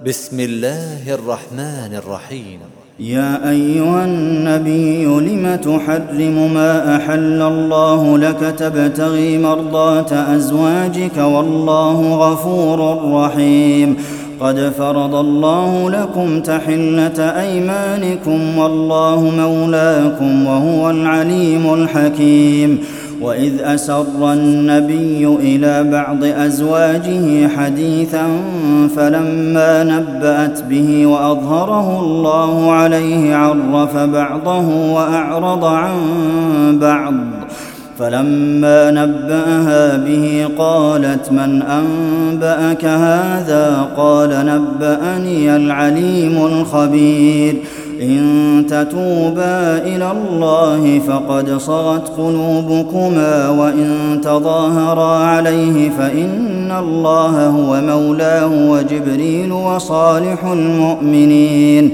بسم الله الرحمن الرحيم. يا أيها النبي لم تحرم ما أحل الله لك تبتغي مرضات أزواجك والله غفور رحيم. قد فرض الله لكم تحلة أيمانكم والله مولاكم وهو العليم الحكيم. وإذ أسر النبي إلى بعض أزواجه حديثا فلما نبأت به وأظهره الله عليه عرف بعضه وأعرض عن بعض. فلما نبأها به قالت من أنبأك هذا؟ قال نبأني العليم الخبير. إن تتوبا إلى الله فقد صغت قلوبكما وإن تظاهرا عليه فإن الله هو مولاه وجبريل وصالح المؤمنين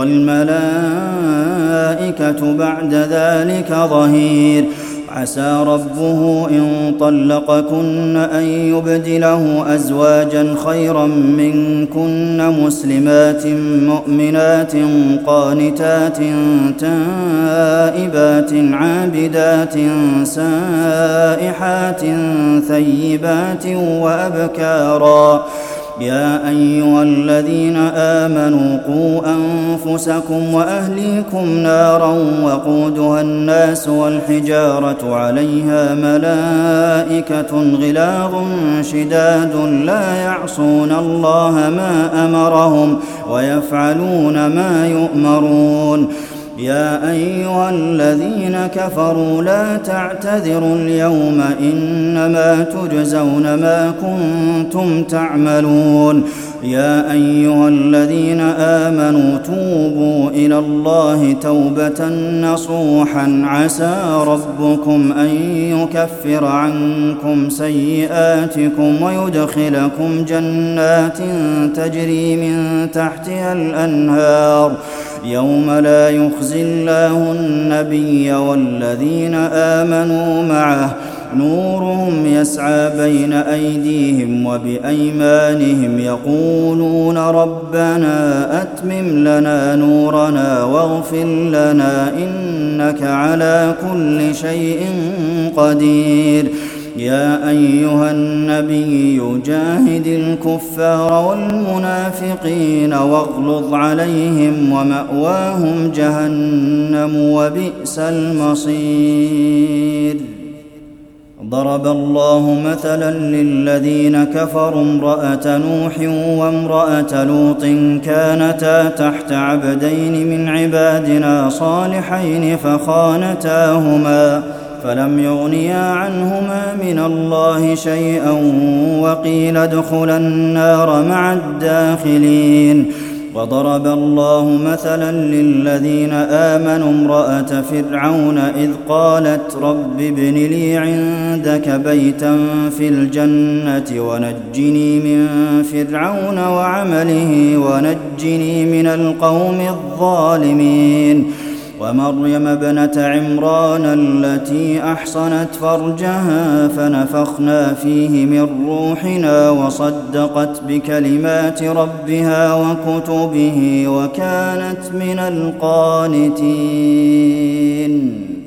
والملائكة بعد ذلك ظهير. عسى ربه إن طلقكن أن يبدله أزواجا خيرا منكن مسلمات مؤمنات قانتات تائبات عابدات سائحات ثيبات وأبكارا. يا أيها الذين آمنوا قوا أنفسكم وأهليكم نارا وقودها الناس والحجارة عليها ملائكة غلاظ شداد لا يعصون الله ما أمرهم ويفعلون ما يؤمرون. يا أيها الذين كفروا لا تعتذروا اليوم إنما تجزون ما كنتم تعملون. يا أيها الذين آمنوا توبوا إلى الله توبة نصوحا عسى ربكم أن يكفر عنكم سيئاتكم ويدخلكم جنات تجري من تحتها الأنهار يوم لا يخزي الله النبي والذين آمنوا معه نورهم يسعى بين أيديهم وبأيمانهم يقولون ربنا أتمم لنا نورنا واغفر لنا إنك على كل شيء قدير. يا أيها النبي جاهد الكفار والمنافقين واغلظ عليهم ومأواهم جهنم وبئس المصير. ضرب الله مثلا للذين كفروا امرأة نوح وامرأة لوط كانتا تحت عبدين من عبادنا صالحين فخانتاهما فلم يغنيا عنهما من الله شيئا وقيل ادخلا النار مع الداخلين. وضرب الله مثلا للذين آمنوا امرأة فرعون إذ قالت رب ابن لي عندك بيتا في الجنة ونجني من فرعون وعمله ونجني من القوم الظالمين. ومريم ابنة عمران التي أحصنت فرجها فنفخنا فيه من روحنا وصدقت بكلمات ربها وكتبه وكانت من القانتين.